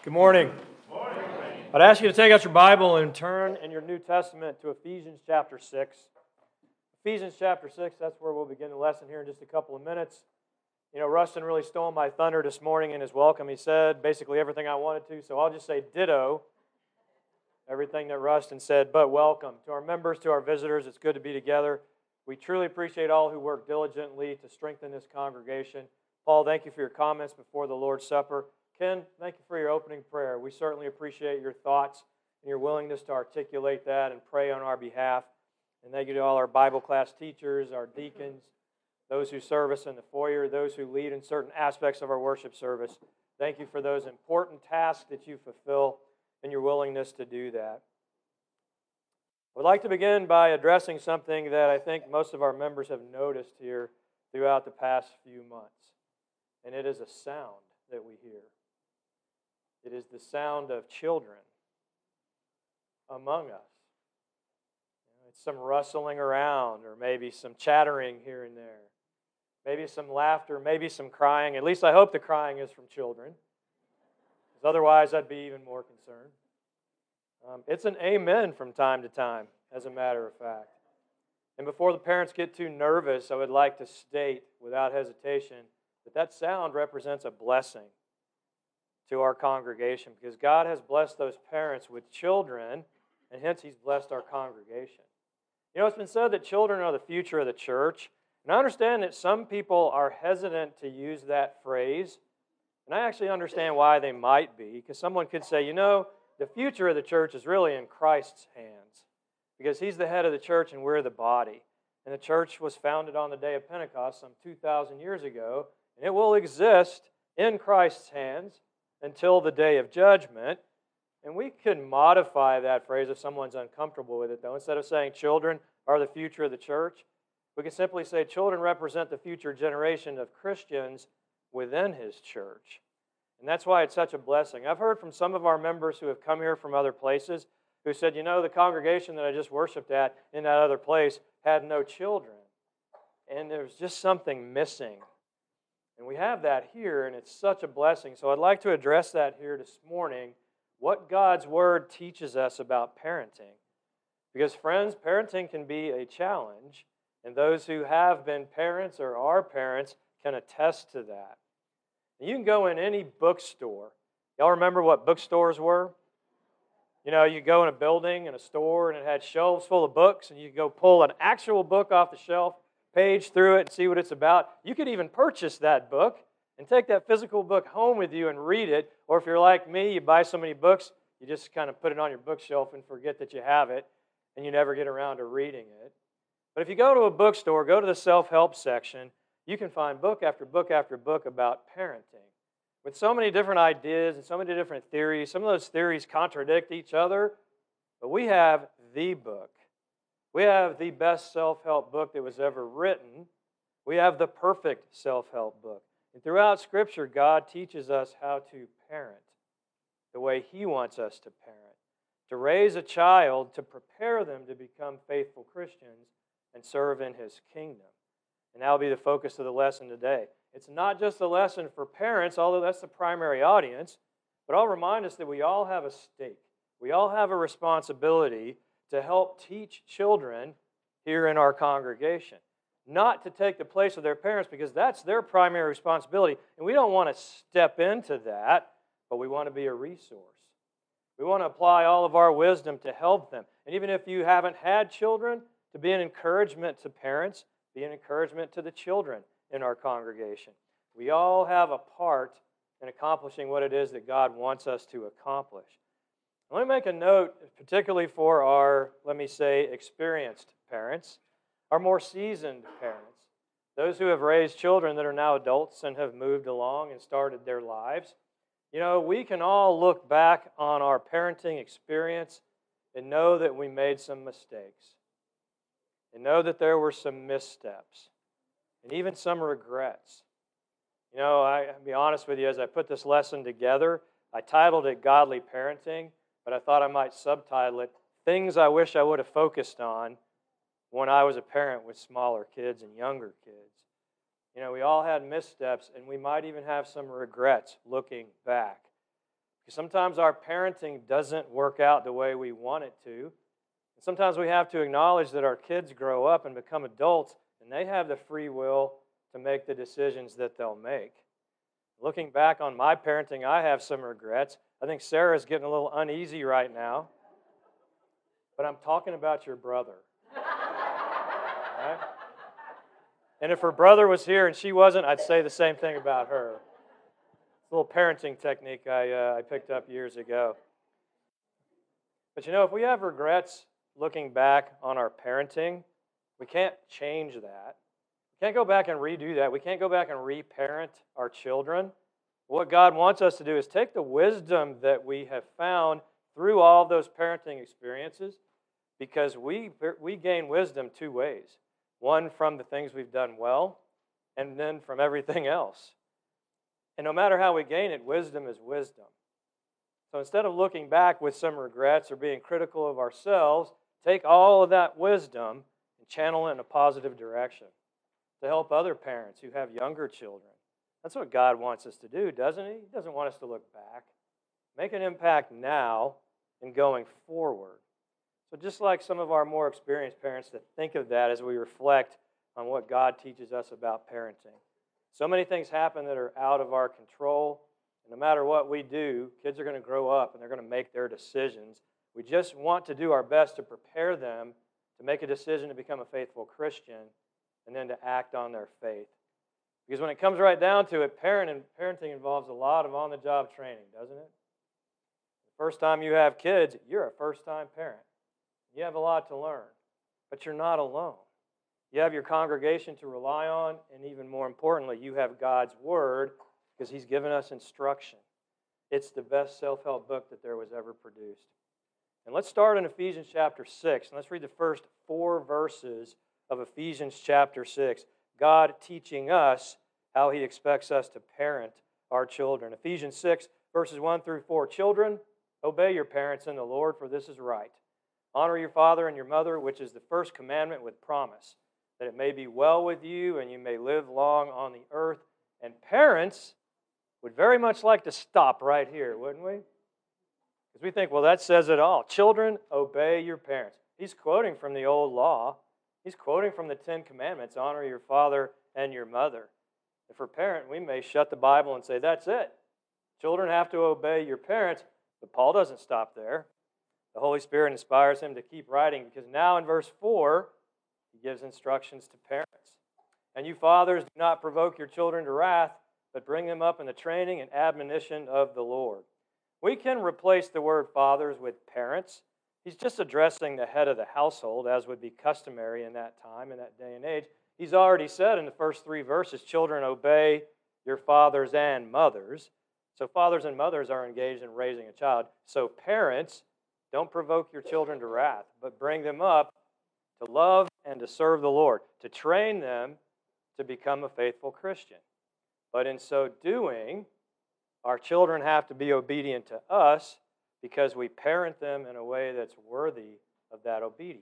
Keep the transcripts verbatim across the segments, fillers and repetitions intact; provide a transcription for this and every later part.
Good morning. Morning. I'd ask you to take out your Bible and turn in your New Testament to Ephesians chapter six. Ephesians chapter six, that's where we'll begin the lesson here in just a couple of minutes. You know, Rustin really stole my thunder this morning in his welcome. He said basically everything I wanted to, so I'll just say ditto everything that Rustin said, but welcome. To our members, to our visitors, it's good to be together. We truly appreciate all who work diligently to strengthen this congregation. Paul, thank you for your comments before the Lord's Supper. Ken, thank you for your opening prayer. We certainly appreciate your thoughts and your willingness to articulate that and pray on our behalf. And thank you to all our Bible class teachers, our deacons, those who serve us in the foyer, those who lead in certain aspects of our worship service. Thank you for those important tasks that you fulfill and your willingness to do that. I would like to begin by addressing something that I think most of our members have noticed here throughout the past few months. And it is a sound that we hear. It is the sound of children among us. It's some rustling around, or maybe some chattering here and there. Maybe some laughter, maybe some crying. At least I hope the crying is from children, because otherwise I'd be even more concerned. Um, it's an amen from time to time, as a matter of fact. And before the parents get too nervous, I would like to state without hesitation that that sound represents a blessing to our congregation, because God has blessed those parents with children, and hence He's blessed our congregation. You know, it's been said that children are the future of the church, and I understand that some people are hesitant to use that phrase, and I actually understand why they might be, because someone could say, you know, the future of the church is really in Christ's hands, because He's the head of the church and we're the body. And the church was founded on the day of Pentecost some two thousand years ago, and it will exist in Christ's hands until the day of judgment. And we can modify that phrase if someone's uncomfortable with it, though. Instead of saying children are the future of the church, we can simply say children represent the future generation of Christians within His church. And that's why it's such a blessing. I've heard from some of our members who have come here from other places who said, you know, the congregation that I just worshiped at in that other place had no children. And there's just something missing. And we have that here, and it's such a blessing. So I'd like to address that here this morning, what God's Word teaches us about parenting. Because, friends, parenting can be a challenge, and those who have been parents or are parents can attest to that. You can go in any bookstore. Y'all remember what bookstores were? You know, you go in a building, in a store, and it had shelves full of books, and you could go pull an actual book off the shelf, page through it, and see what it's about. You could even purchase that book and take that physical book home with you and read it. Or if you're like me, you buy so many books, you just kind of put it on your bookshelf and forget that you have it, and you never get around to reading it. But if you go to a bookstore, go to the self-help section, you can find book after book after book about parenting with so many different ideas and so many different theories. Some of those theories contradict each other, but we have the book. We have the best self-help book that was ever written. We have the perfect self-help book. And throughout Scripture, God teaches us how to parent the way He wants us to parent, to raise a child, to prepare them to become faithful Christians and serve in His kingdom. And that will be the focus of the lesson today. It's not just a lesson for parents, although that's the primary audience, but I'll remind us that we all have a stake. We all have a responsibility to help teach children here in our congregation. Not to take the place of their parents, because that's their primary responsibility, and we don't want to step into that, but we want to be a resource. We want to apply all of our wisdom to help them. And even if you haven't had children, to be an encouragement to parents, be an encouragement to the children in our congregation. We all have a part in accomplishing what it is that God wants us to accomplish. Let me make a note, particularly for our, let me say, experienced parents, our more seasoned parents, those who have raised children that are now adults and have moved along and started their lives. You know, we can all look back on our parenting experience and know that we made some mistakes, and know that there were some missteps, and even some regrets. You know, I, I'll be honest with you, as I put this lesson together, I titled it Godly Parenting, but I thought I might subtitle it, Things I Wish I Would Have Focused On when I was a parent with smaller kids and younger kids. You know, we all had missteps, and we might even have some regrets looking back. Because sometimes our parenting doesn't work out the way we want it to. And sometimes we have to acknowledge that our kids grow up and become adults, and they have the free will to make the decisions that they'll make. Looking back on my parenting, I have some regrets. I think Sarah's getting a little uneasy right now. But I'm talking about your brother. Right? And if her brother was here and she wasn't, I'd say the same thing about her. It's a little parenting technique I, uh, I picked up years ago. But you know, if we have regrets looking back on our parenting, we can't change that. We can't go back and redo that. We can't go back and reparent our children. What God wants us to do is take the wisdom that we have found through all of those parenting experiences, because we, we gain wisdom two ways. One, from the things we've done well, and then from everything else. And no matter how we gain it, wisdom is wisdom. So instead of looking back with some regrets or being critical of ourselves, take all of that wisdom and channel it in a positive direction to help other parents who have younger children. That's what God wants us to do, doesn't He? He doesn't want us to look back. Make an impact now and going forward. So just like some of our more experienced parents, to think of that as we reflect on what God teaches us about parenting. So many things happen that are out of our control. And no matter what we do, kids are going to grow up and they're going to make their decisions. We just want to do our best to prepare them to make a decision to become a faithful Christian and then to act on their faith. Because when it comes right down to it, parent and parenting involves a lot of on-the-job training, doesn't it? The first time you have kids, you're a first-time parent. You have a lot to learn, but you're not alone. You have your congregation to rely on, and even more importantly, you have God's Word, because He's given us instruction. It's the best self-help book that there was ever produced. And let's start in Ephesians chapter six, and let's read the first four verses of Ephesians chapter six. God teaching us how He expects us to parent our children. Ephesians six, verses one through four. Children, obey your parents in the Lord, for this is right. Honor your father and your mother, which is the first commandment with promise, that it may be well with you and you may live long on the earth. And parents would very much like to stop right here, wouldn't we? Because we think, well, that says it all. Children, obey your parents. He's quoting from the old law. He's quoting from the Ten Commandments, honor your father and your mother. And for parent, we may shut the Bible and say, that's it. Children have to obey your parents. But Paul doesn't stop there. The Holy Spirit inspires him to keep writing, because now in verse four, he gives instructions to parents. And you fathers, do not provoke your children to wrath, but bring them up in the training and admonition of the Lord. We can replace the word fathers with parents. He's just addressing the head of the household, as would be customary in that time, in that day and age. He's already said in the first three verses, children, obey your fathers and mothers. So fathers and mothers are engaged in raising a child. So parents, don't provoke your children to wrath, but bring them up to love and to serve the Lord, to train them to become a faithful Christian. But in so doing, our children have to be obedient to us because we parent them in a way that's worthy of that obedience.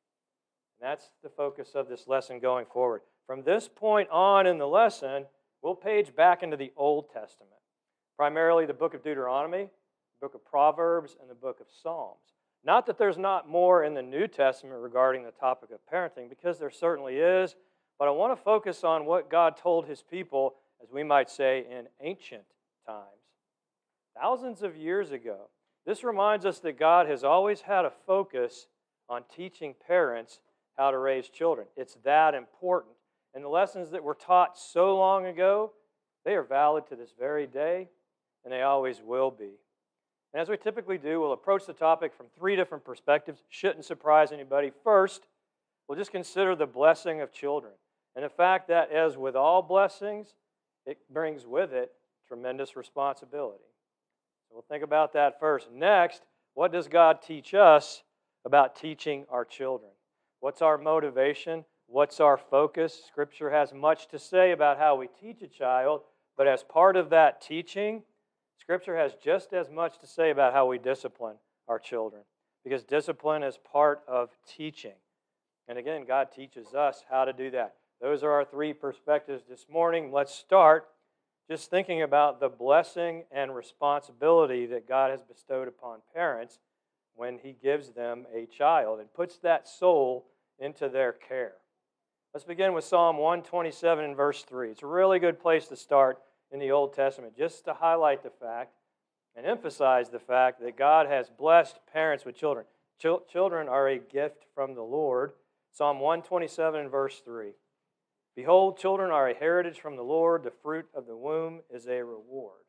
And that's the focus of this lesson going forward. From this point on in the lesson, we'll page back into the Old Testament, primarily the book of Deuteronomy, the book of Proverbs, and the book of Psalms. Not that there's not more in the New Testament regarding the topic of parenting, because there certainly is, but I want to focus on what God told His people, as we might say, in ancient times. Thousands of years ago. This reminds us that God has always had a focus on teaching parents how to raise children. It's that important. And the lessons that were taught so long ago, they are valid to this very day, and they always will be. And as we typically do, we'll approach the topic from three different perspectives. Shouldn't surprise anybody. First, we'll just consider the blessing of children and the fact that, as with all blessings, it brings with it tremendous responsibility. So we'll think about that first. Next, what does God teach us about teaching our children? What's our motivation? What's our focus? Scripture has much to say about how we teach a child, but as part of that teaching, Scripture has just as much to say about how we discipline our children, because discipline is part of teaching. And again, God teaches us how to do that. Those are our three perspectives this morning. Let's start just thinking about the blessing and responsibility that God has bestowed upon parents when He gives them a child and puts that soul into their care. Let's begin with Psalm one twenty-seven and verse three. It's a really good place to start in the Old Testament, just to highlight the fact and emphasize the fact that God has blessed parents with children. Chil- children are a gift from the Lord. Psalm one twenty-seven and verse three. Behold, children are a heritage from the Lord. The fruit of the womb is a reward.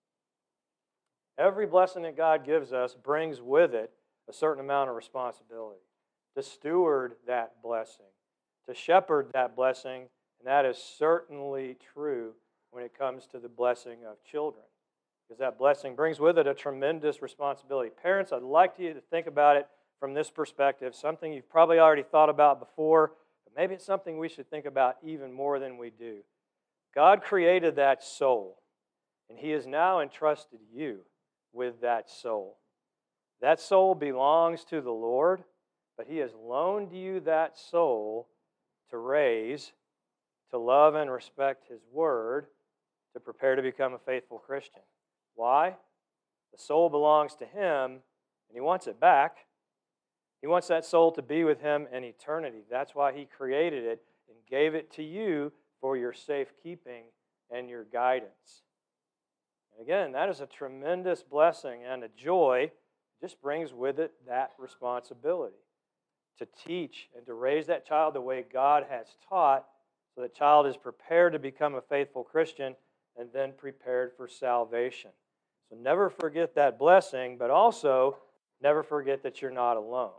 Every blessing that God gives us brings with it a certain amount of responsibility to steward that blessing, to shepherd that blessing, and that is certainly true when it comes to the blessing of children, because that blessing brings with it a tremendous responsibility. Parents, I'd like you to think about it from this perspective, something you've probably already thought about before, but maybe it's something we should think about even more than we do. God created that soul, and He has now entrusted you with that soul. That soul belongs to the Lord, but He has loaned you that soul to raise, to love and respect His Word, to prepare to become a faithful Christian. Why? The soul belongs to Him, and He wants it back. He wants that soul to be with Him in eternity. That's why He created it and gave it to you for your safekeeping and your guidance. And again, that is a tremendous blessing and a joy. It just brings with it that responsibility to teach and to raise that child the way God has taught, so that child is prepared to become a faithful Christian and then prepared for salvation. So never forget that blessing, but also never forget that you're not alone.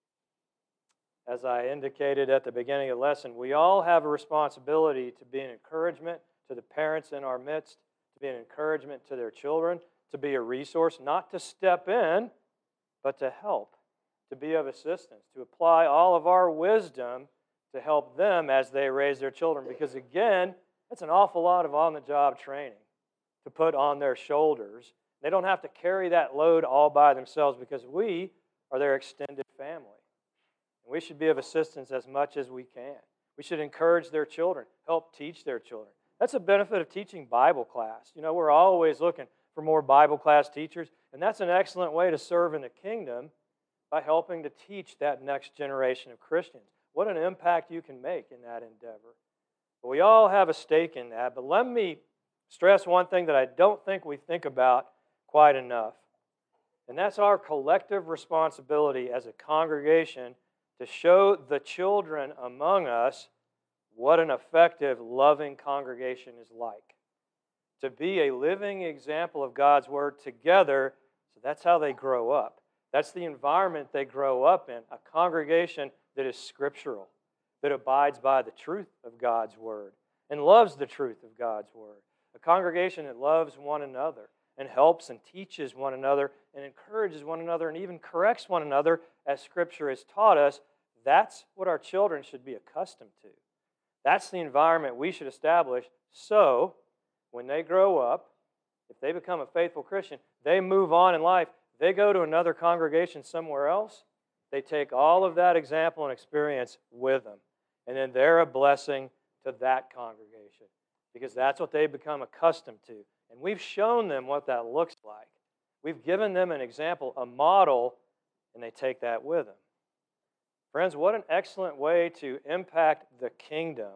As I indicated at the beginning of the lesson, we all have a responsibility to be an encouragement to the parents in our midst, to be an encouragement to their children, to be a resource, not to step in, but to help, to be of assistance, to apply all of our wisdom to help them as they raise their children. Because again, that's an awful lot of on-the-job training to put on their shoulders. They don't have to carry that load all by themselves because we are their extended family. And we should be of assistance as much as we can. We should encourage their children, help teach their children. That's a benefit of teaching Bible class. You know, we're always looking for more Bible class teachers, and that's an excellent way to serve in the kingdom by helping to teach that next generation of Christians. What an impact you can make in that endeavor. But we all have a stake in that, but let me stress one thing that I don't think we think about quite enough, and that's our collective responsibility as a congregation to show the children among us what an effective, loving congregation is like. To be a living example of God's Word together, so that's how they grow up. That's the environment they grow up in, a congregation that is scriptural, that abides by the truth of God's Word and loves the truth of God's Word. A congregation that loves one another and helps and teaches one another and encourages one another and even corrects one another as Scripture has taught us. That's what our children should be accustomed to. That's the environment we should establish, so when they grow up, if they become a faithful Christian, they move on in life, they go to another congregation somewhere else, they take all of that example and experience with them, and then they're a blessing to that congregation because that's what they become accustomed to. And we've shown them what that looks like. We've given them an example, a model, and they take that with them. Friends, what an excellent way to impact the kingdom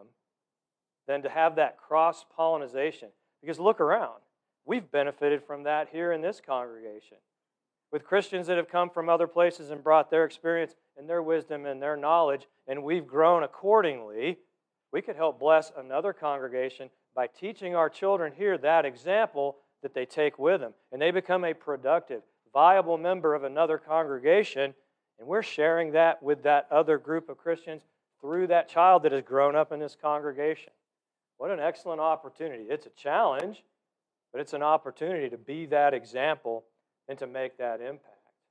than to have that cross-pollination. Because look around. We've benefited from that here in this congregation. With Christians that have come from other places and brought their experience and their wisdom and their knowledge, and we've grown accordingly, we could help bless another congregation by teaching our children here that example that they take with them. And they become a productive, viable member of another congregation, and we're sharing that with that other group of Christians through that child that has grown up in this congregation. What an excellent opportunity. It's a challenge, but it's an opportunity to be that example and to make that impact.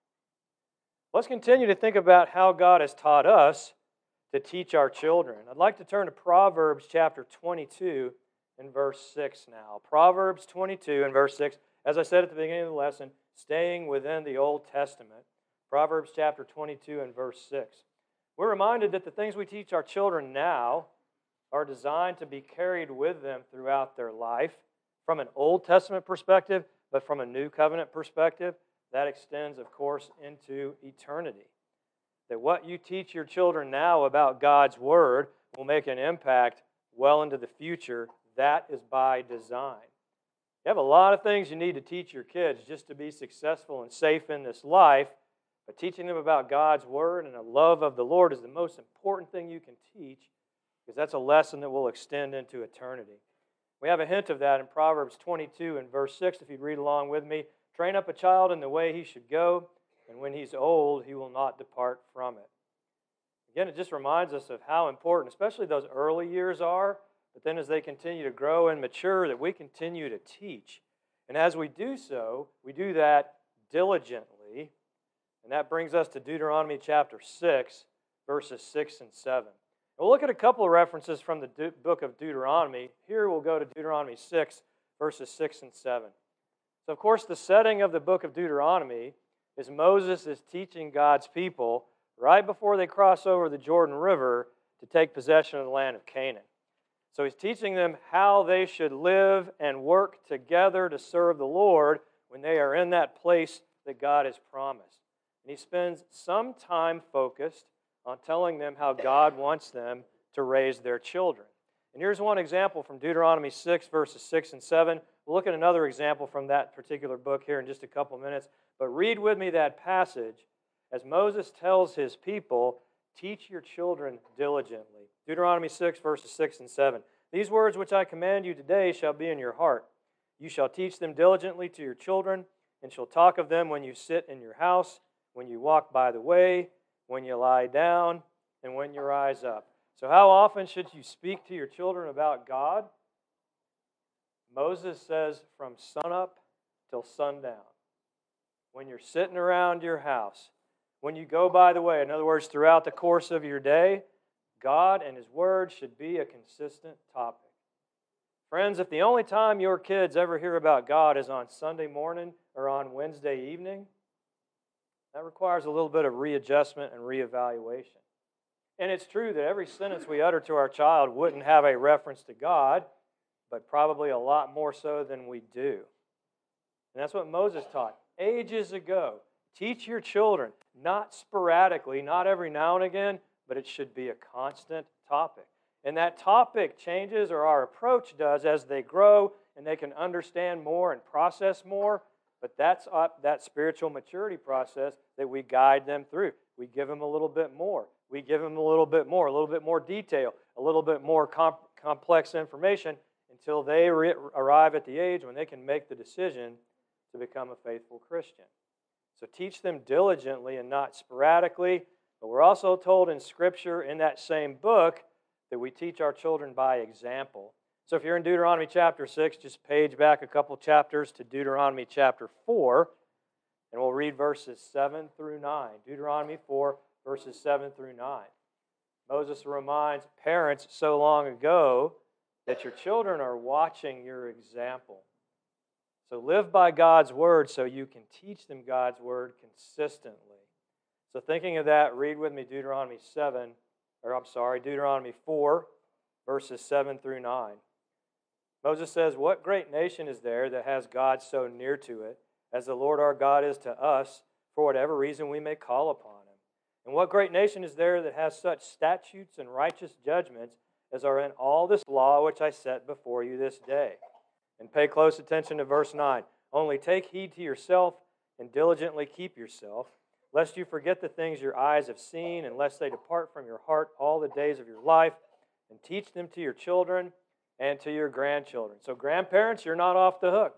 Let's continue to think about how God has taught us to teach our children. I'd like to turn to Proverbs chapter twenty-two and verse six now. Proverbs twenty-two and verse six, as I said at the beginning of the lesson, staying within the Old Testament. Proverbs chapter twenty-two and verse six. We're reminded that the things we teach our children now are designed to be carried with them throughout their life from an Old Testament perspective, but from a New Covenant perspective, that extends, of course, into eternity. That what you teach your children now about God's Word will make an impact well into the future. That is by design. You have a lot of things you need to teach your kids just to be successful and safe in this life, but teaching them about God's Word and a love of the Lord is the most important thing you can teach, because that's a lesson that will extend into eternity. We have a hint of that in Proverbs twenty-two and verse six, if you'd read along with me. Train up a child in the way he should go, and when he's old, he will not depart from it. Again, it just reminds us of how important, especially those early years are, but then as they continue to grow and mature, that we continue to teach. And as we do so, we do that diligently. And that brings us to Deuteronomy chapter six, verses six and seven. We'll look at a couple of references from the De- book of Deuteronomy. Here we'll go to Deuteronomy six, verses six and seven. So, of course, the setting of the book of Deuteronomy is Moses is teaching God's people right before they cross over the Jordan River to take possession of the land of Canaan. So he's teaching them how they should live and work together to serve the Lord when they are in that place that God has promised. And he spends some time focused on telling them how God wants them to raise their children. And here's one example from Deuteronomy six, verses six and seven. We'll look at another example from that particular book here in just a couple minutes. But read with me that passage as Moses tells his people, teach your children diligently. Deuteronomy six, verses six and seven. These words which I command you today shall be in your heart. You shall teach them diligently to your children, and shall talk of them when you sit in your house, when you walk by the way, when you lie down, and when you rise up. So how often should you speak to your children about God? Moses says from sunup till sundown. When you're sitting around your house, when you go by the way, in other words, throughout the course of your day, God and His Word should be a consistent topic. Friends, if the only time your kids ever hear about God is on Sunday morning or on Wednesday evening, that requires a little bit of readjustment and reevaluation. And it's true that every sentence we utter to our child wouldn't have a reference to God, but probably a lot more so than we do. And that's what Moses taught ages ago. Teach your children, not sporadically, not every now and again, but it should be a constant topic. And that topic changes, or our approach does, as they grow and they can understand more and process more. But that's up that spiritual maturity process that we guide them through. We give them a little bit more. We give them a little bit more, a little bit more detail, a little bit more comp- complex information until they re- arrive at the age when they can make the decision to become a faithful Christian. So teach them diligently and not sporadically. But we're also told in Scripture in that same book that we teach our children by example. So if you're in Deuteronomy chapter six, just page back a couple chapters to Deuteronomy chapter four, and we'll read verses seven through nine. Deuteronomy four, verses seven through nine. Moses reminds parents so long ago that your children are watching your example. So live by God's Word so you can teach them God's Word consistently. So thinking of that, read with me Deuteronomy seven, or I'm sorry, Deuteronomy four, verses seven through nine. Moses says, what great nation is there that has God so near to it, as the Lord our God is to us, for whatever reason we may call upon Him? And what great nation is there that has such statutes and righteous judgments as are in all this law which I set before you this day? And pay close attention to verse nine. Only take heed to yourself and diligently keep yourself, lest you forget the things your eyes have seen, and lest they depart from your heart all the days of your life, and teach them to your children and to your grandchildren. So grandparents, you're not off the hook.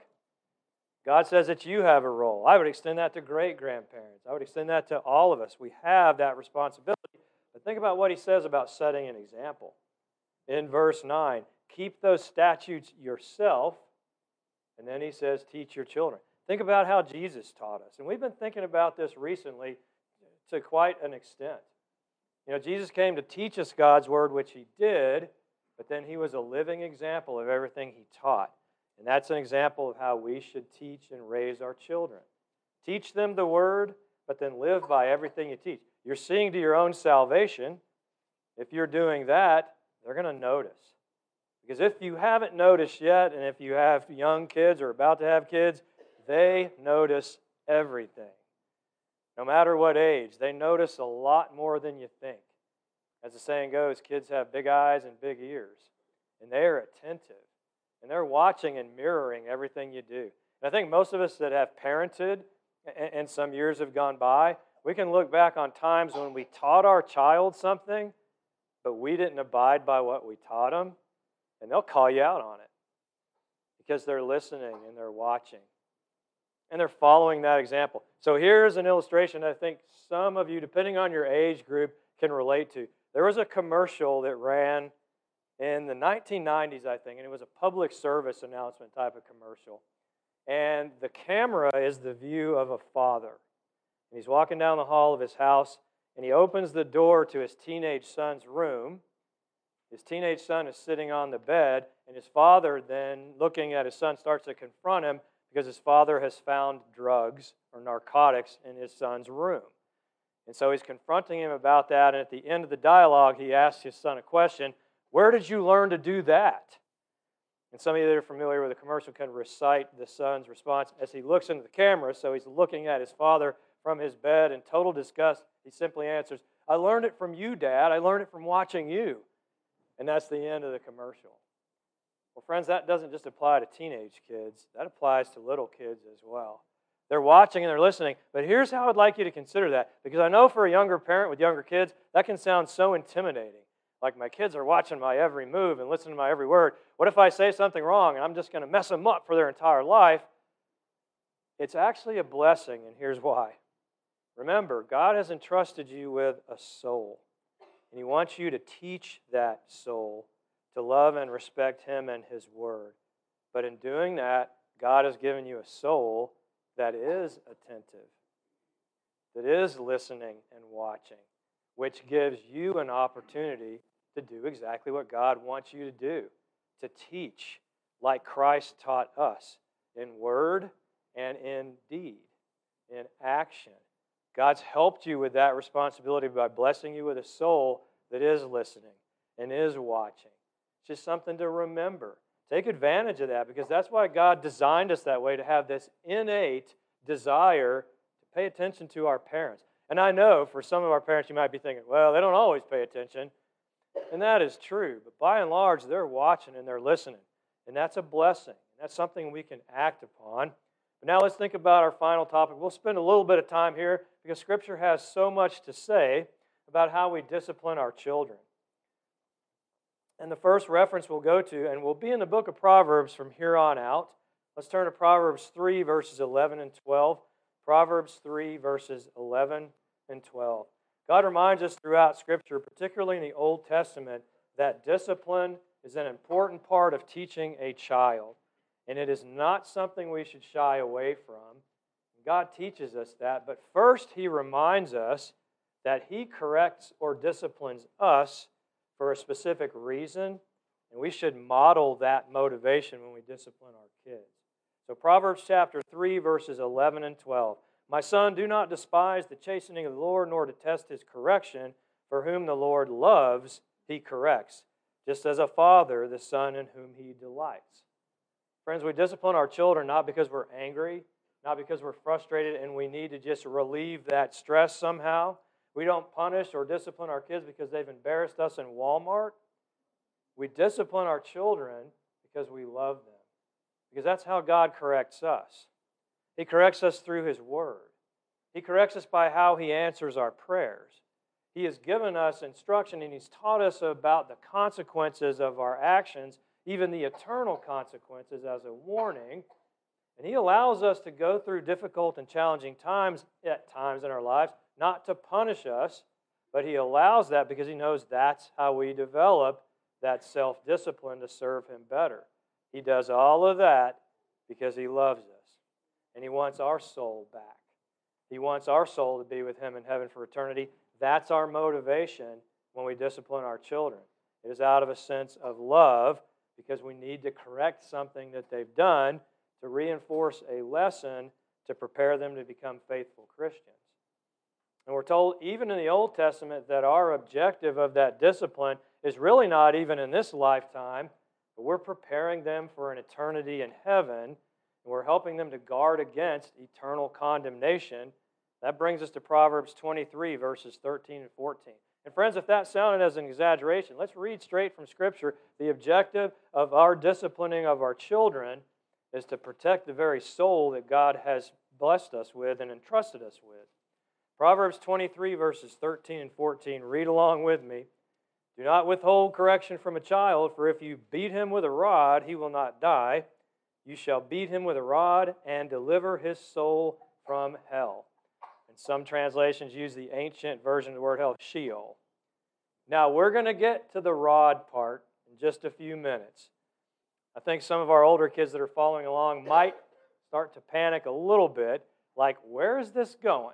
God says that you have a role. I would extend that to great-grandparents. I would extend that to all of us. We have that responsibility. But think about what He says about setting an example. In verse nine, keep those statutes yourself, and then He says, teach your children. Think about how Jesus taught us. And we've been thinking about this recently to quite an extent. You know, Jesus came to teach us God's Word, which He did, but then He was a living example of everything He taught. And that's an example of how we should teach and raise our children. Teach them the Word, but then live by everything you teach. You're seeing to your own salvation. If you're doing that, they're going to notice. Because if you haven't noticed yet, and if you have young kids or about to have kids, they notice everything. No matter what age, they notice a lot more than you think. As the saying goes, kids have big eyes and big ears, and they are attentive, and they're watching and mirroring everything you do. And I think most of us that have parented, and some years have gone by, we can look back on times when we taught our child something, but we didn't abide by what we taught them, and they'll call you out on it because they're listening and they're watching. And they're following that example. So here's an illustration I think some of you, depending on your age group, can relate to. There was a commercial that ran in the nineteen nineties, I think, and it was a public service announcement type of commercial. And the camera is the view of a father. And he's walking down the hall of his house, and he opens the door to his teenage son's room. His teenage son is sitting on the bed, and his father then, looking at his son, starts to confront him because his father has found drugs or narcotics in his son's room. And so he's confronting him about that, and at the end of the dialogue, he asks his son a question, "Where did you learn to do that?" And some of you that are familiar with the commercial can recite the son's response as he looks into the camera, so he's looking at his father from his bed in total disgust. He simply answers, "I learned it from you, Dad. I learned it from watching you." And that's the end of the commercial. Well, friends, that doesn't just apply to teenage kids. That applies to little kids as well. They're watching and they're listening. But here's how I'd like you to consider that. Because I know for a younger parent with younger kids, that can sound so intimidating. Like, my kids are watching my every move and listening to my every word. What if I say something wrong and I'm just going to mess them up for their entire life? It's actually a blessing, and here's why. Remember, God has entrusted you with a soul. And He wants you to teach that soul to love and respect Him and His Word. But in doing that, God has given you a soul that is attentive, that is listening and watching, which gives you an opportunity to do exactly what God wants you to do, to teach like Christ taught us, in word and in deed, in action. God's helped you with that responsibility by blessing you with a soul that is listening and is watching. It's just something to remember. Take advantage of that, because that's why God designed us that way, to have this innate desire to pay attention to our parents. And I know for some of our parents you might be thinking, well, they don't always pay attention. And that is true. But by and large, they're watching and they're listening. And that's a blessing. That's something we can act upon. But now let's think about our final topic. We'll spend a little bit of time here because Scripture has so much to say about how we discipline our children. And the first reference we'll go to, and we'll be in the book of Proverbs from here on out. Let's turn to Proverbs three, verses eleven and twelve. Proverbs three, verses eleven and twelve. God reminds us throughout Scripture, particularly in the Old Testament, that discipline is an important part of teaching a child. And it is not something we should shy away from. God teaches us that. But first, He reminds us that He corrects or disciplines us for a specific reason, and we should model that motivation when we discipline our kids. So Proverbs chapter three, verses eleven and twelve. My son, do not despise the chastening of the Lord, nor detest His correction, for whom the Lord loves, He corrects, just as a father the son in whom He delights. Friends, we discipline our children not because we're angry, not because we're frustrated and we need to just relieve that stress somehow. We don't punish or discipline our kids because they've embarrassed us in Walmart. We discipline our children because we love them. Because that's how God corrects us. He corrects us through His Word. He corrects us by how He answers our prayers. He has given us instruction and He's taught us about the consequences of our actions, even the eternal consequences, as a warning. And He allows us to go through difficult and challenging times at times in our lives, not to punish us, but He allows that because He knows that's how we develop that self-discipline to serve Him better. He does all of that because He loves us. And He wants our soul back. He wants our soul to be with Him in heaven for eternity. That's our motivation when we discipline our children. It is out of a sense of love because we need to correct something that they've done to reinforce a lesson to prepare them to become faithful Christians. And we're told even in the Old Testament that our objective of that discipline is really not even in this lifetime, but we're preparing them for an eternity in heaven, and we're helping them to guard against eternal condemnation. That brings us to Proverbs twenty-three, verses thirteen and fourteen. And friends, if that sounded as an exaggeration, let's read straight from Scripture. The objective of our disciplining of our children is to protect the very soul that God has blessed us with and entrusted us with. Proverbs twenty-three, verses thirteen and fourteen. Read along with me. Do not withhold correction from a child, for if you beat him with a rod, he will not die. You shall beat him with a rod and deliver his soul from hell. And some translations use the ancient version of the word hell, Sheol. Now, we're going to get to the rod part in just a few minutes. I think some of our older kids that are following along might start to panic a little bit, like, where is this going?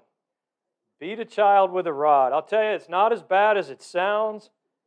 Beat a child with a rod. I'll tell you, it's not as bad as it sounds,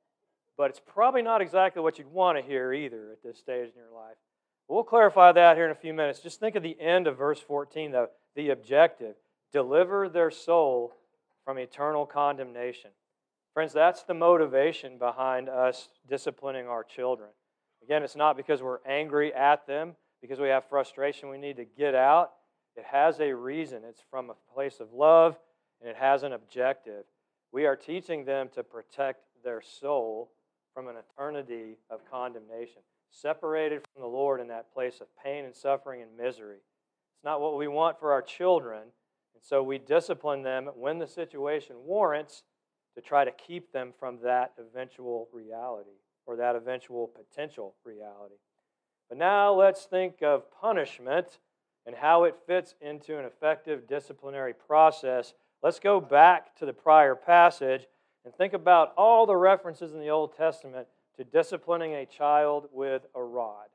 but it's probably not exactly what you'd want to hear either at this stage in your life. We'll clarify that here in a few minutes. Just think of the end of verse fourteen, though, the objective. Deliver their soul from eternal condemnation. Friends, that's the motivation behind us disciplining our children. Again, it's not because we're angry at them, because we have frustration we need to get out. It has a reason. It's from a place of love, and it has an objective. We are teaching them to protect their soul from an eternity of condemnation, separated from the Lord in that place of pain and suffering and misery. It's not what we want for our children, and so we discipline them when the situation warrants to try to keep them from that eventual reality or that eventual potential reality. But now let's think of punishment and how it fits into an effective disciplinary process. Let's go back to the prior passage and think about all the references in the Old Testament to disciplining a child with a rod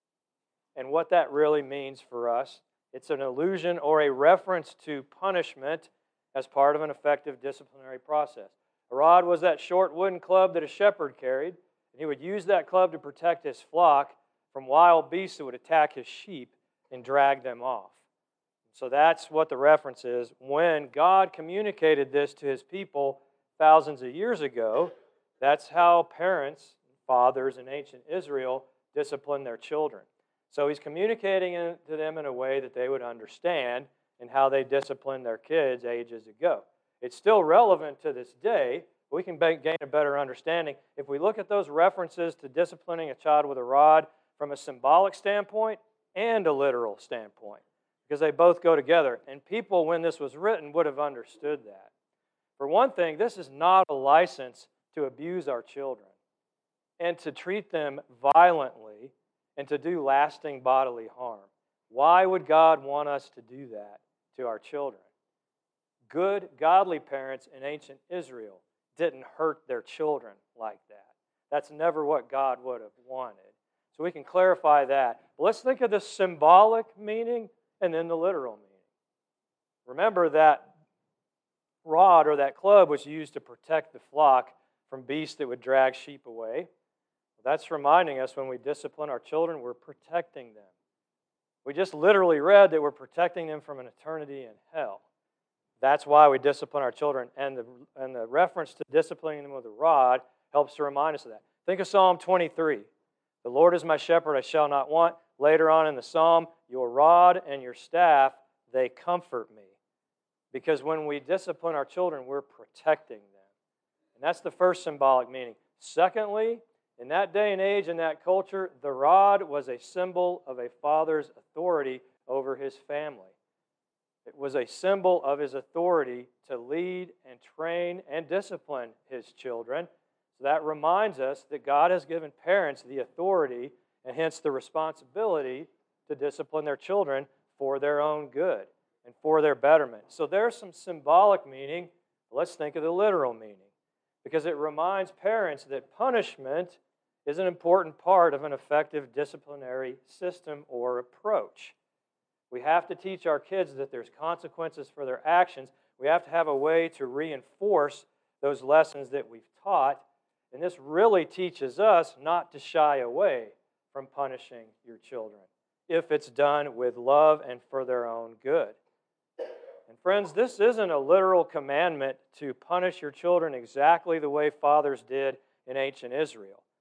and what that really means for us. It's an allusion or a reference to punishment as part of an effective disciplinary process. A rod was that short wooden club that a shepherd carried, and he would use that club to protect his flock from wild beasts that would attack his sheep and drag them off. So that's what the reference is. When God communicated this to His people thousands of years ago, that's how parents, fathers in ancient Israel disciplined their children. So He's communicating it to them in a way that they would understand and how they disciplined their kids ages ago. It's still relevant to this day. We can gain a better understanding if we look at those references to disciplining a child with a rod from a symbolic standpoint and a literal standpoint, because they both go together. And people, when this was written, would have understood that. For one thing, this is not a license to abuse our children and to treat them violently and to do lasting bodily harm. Why would God want us to do that to our children? Good, godly parents in ancient Israel didn't hurt their children like that. That's never what God would have wanted. So we can clarify that. But let's think of the symbolic meaning and then the literal meaning. Remember that rod or that club was used to protect the flock from beasts that would drag sheep away. That's reminding us when we discipline our children, we're protecting them. We just literally read that we're protecting them from an eternity in hell. That's why we discipline our children. And the, and the reference to disciplining them with a rod helps to remind us of that. Think of Psalm twenty-three. The Lord is my shepherd, I shall not want. Later on in the psalm, your rod and your staff, they comfort me. Because when we discipline our children, we're protecting them. And that's the first symbolic meaning. Secondly, in that day and age, in that culture, the rod was a symbol of a father's authority over his family. It was a symbol of his authority to lead and train and discipline his children. So that reminds us that God has given parents the authority and hence the responsibility to discipline their children for their own good and for their betterment. So there's some symbolic meaning. Let's think of the literal meaning, because it reminds parents that punishment is an important part of an effective disciplinary system or approach. We have to teach our kids that there's consequences for their actions. We have to have a way to reinforce those lessons that we've taught. And this really teaches us not to shy away from punishing your children if it's done with love and for their own good. And friends, this isn't a literal commandment to punish your children exactly the way fathers did in ancient Israel.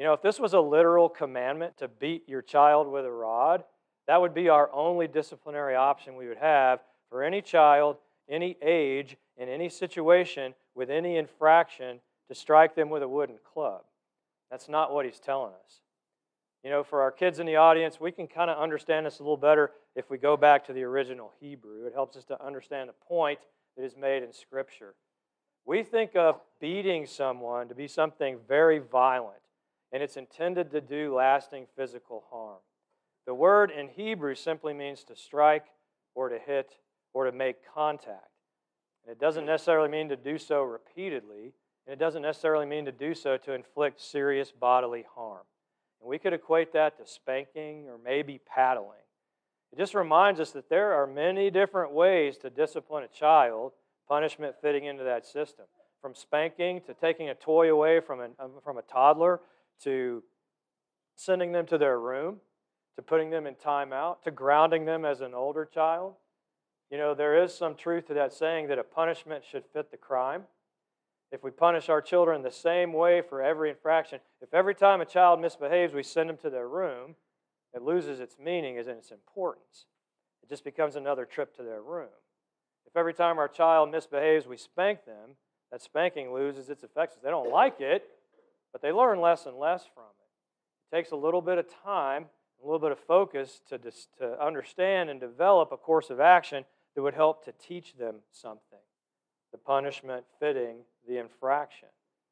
You know, if this was a literal commandment to beat your child with a rod, that would be our only disciplinary option we would have for any child, any age, in any situation, with any infraction, to strike them with a wooden club. That's not what he's telling us. You know, for our kids in the audience, we can kind of understand this a little better if we go back to the original Hebrew. It helps us to understand the point that is made in Scripture. We think of beating someone to be something very violent, and it's intended to do lasting physical harm. The word in Hebrew simply means to strike or to hit or to make contact. And it doesn't necessarily mean to do so repeatedly, and it doesn't necessarily mean to do so to inflict serious bodily harm. And we could equate that to spanking or maybe paddling. It just reminds us that there are many different ways to discipline a child, punishment fitting into that system. From spanking to taking a toy away from, an, from a toddler, to sending them to their room, to putting them in timeout, to grounding them as an older child. You know, there is some truth to that saying that a punishment should fit the crime. If we punish our children the same way for every infraction, if every time a child misbehaves we send them to their room, it loses its meaning and its importance. It just becomes another trip to their room. If every time our child misbehaves we spank them, that spanking loses its effectiveness. They don't like it, but they learn less and less from it. It takes a little bit of time, a little bit of focus to, dis- to understand and develop a course of action that would help to teach them something. The punishment fitting the infraction.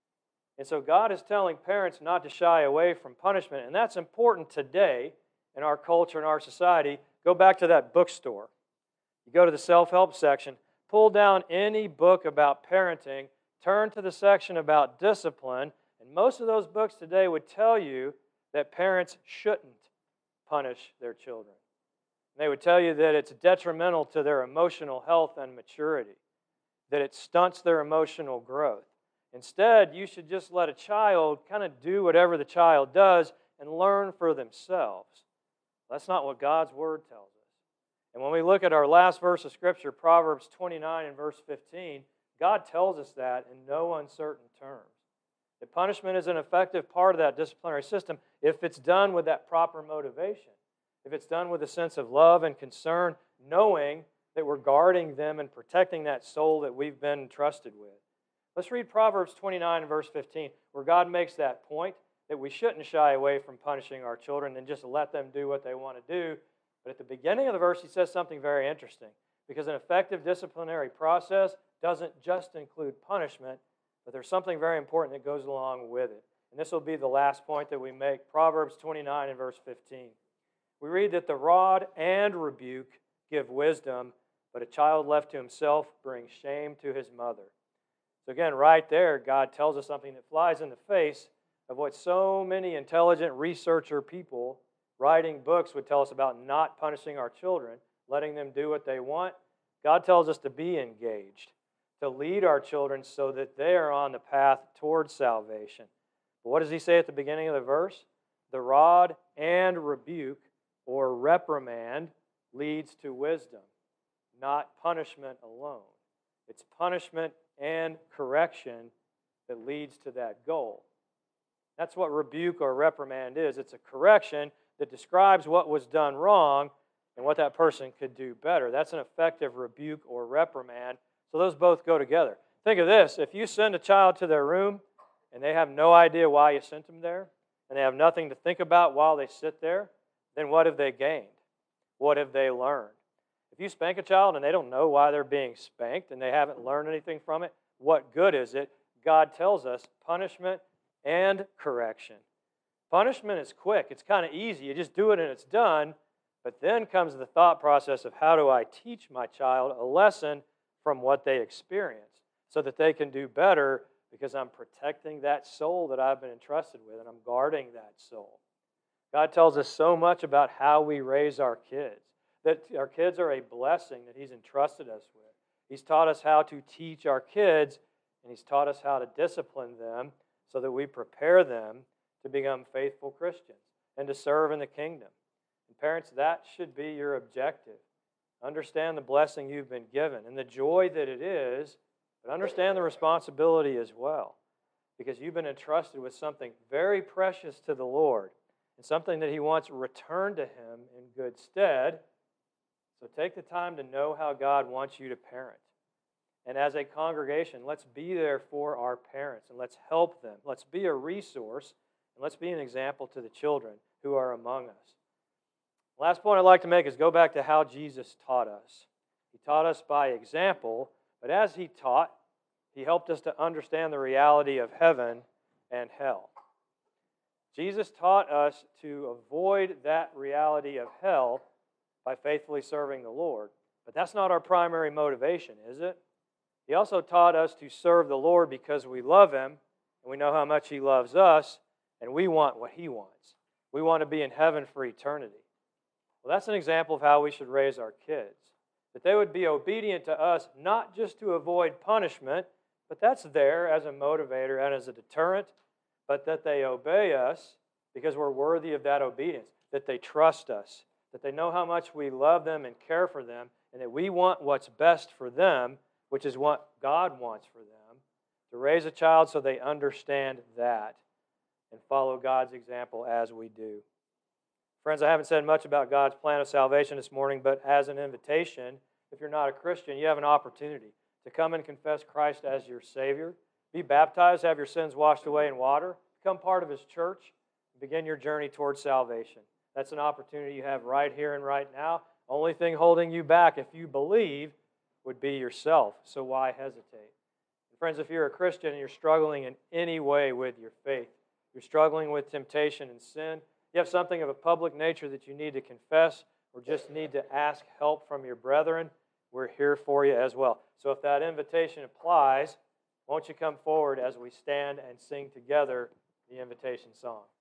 And so God is telling parents not to shy away from punishment, and that's important today in our culture and our society. Go back to that bookstore. You go to the self-help section, pull down any book about parenting, turn to the section about discipline, and most of those books today would tell you that parents shouldn't punish their children. They would tell you that it's detrimental to their emotional health and maturity, that it stunts their emotional growth. Instead, you should just let a child kind of do whatever the child does and learn for themselves. That's not what God's Word tells us. And when we look at our last verse of Scripture, Proverbs twenty-nine and verse fifteen, God tells us that in no uncertain terms. That punishment is an effective part of that disciplinary system if it's done with that proper motivation. If it's done with a sense of love and concern, knowing that we're guarding them and protecting that soul that we've been entrusted with. Let's read Proverbs twenty-nine and verse fifteen, where God makes that point that we shouldn't shy away from punishing our children and just let them do what they want to do. But at the beginning of the verse, he says something very interesting, because an effective disciplinary process doesn't just include punishment, but there's something very important that goes along with it. And this will be the last point that we make, Proverbs twenty-nine and verse fifteen. We read that the rod and rebuke give wisdom, but a child left to himself brings shame to his mother. So again, right there, God tells us something that flies in the face of what so many intelligent researcher people writing books would tell us about not punishing our children, letting them do what they want. God tells us to be engaged, to lead our children so that they are on the path towards salvation. But what does he say at the beginning of the verse? The rod and rebuke, or reprimand, leads to wisdom, not punishment alone. It's punishment and correction that leads to that goal. That's what rebuke or reprimand is. It's a correction that describes what was done wrong and what that person could do better. That's an effective rebuke or reprimand. So those both go together. Think of this. If you send a child to their room and they have no idea why you sent them there, and they have nothing to think about while they sit there, then what have they gained? What have they learned? If you spank a child and they don't know why they're being spanked and they haven't learned anything from it, what good is it? God tells us punishment and correction. Punishment is quick. It's kind of easy. You just do it and it's done. But then comes the thought process of how do I teach my child a lesson from what they experienced so that they can do better, because I'm protecting that soul that I've been entrusted with and I'm guarding that soul. God tells us so much about how we raise our kids, that our kids are a blessing that He's entrusted us with. He's taught us how to teach our kids, and He's taught us how to discipline them so that we prepare them to become faithful Christians and to serve in the kingdom. And parents, that should be your objective. Understand the blessing you've been given and the joy that it is, but understand the responsibility as well. because you've been entrusted with something very precious to the Lord and something that He wants returned to Him in good stead. So take the time to know how God wants you to parent. And as a congregation, let's be there for our parents and let's help them. Let's be a resource and let's be an example to the children who are among us. Last point I'd like to make is go back to how Jesus taught us. He taught us by example, but as He taught, He helped us to understand the reality of heaven and hell. Jesus taught us to avoid that reality of hell by faithfully serving the Lord. But that's not our primary motivation, is it? He also taught us to serve the Lord because we love Him, and we know how much He loves us, and we want what He wants. We want to be in heaven for eternity. Well, that's an example of how we should raise our kids. That they would be obedient to us, not just to avoid punishment, but that's there as a motivator and as a deterrent, but that they obey us because we're worthy of that obedience, that they trust us, that they know how much we love them and care for them, and that we want what's best for them, which is what God wants for them, to raise a child so they understand that and follow God's example as we do. Friends, I haven't said much about God's plan of salvation this morning, but as an invitation, if you're not a Christian, you have an opportunity to come and confess Christ as your Savior, be baptized, have your sins washed away in water, become part of His church, and begin your journey towards salvation. That's an opportunity you have right here and right now. Only thing holding you back, if you believe, would be yourself. So why hesitate? And friends, if you're a Christian and you're struggling in any way with your faith, you're struggling with temptation and sin, you have something of a public nature that you need to confess or just need to ask help from your brethren, we're here for you as well. So if that invitation applies, won't you come forward as we stand and sing together the invitation song?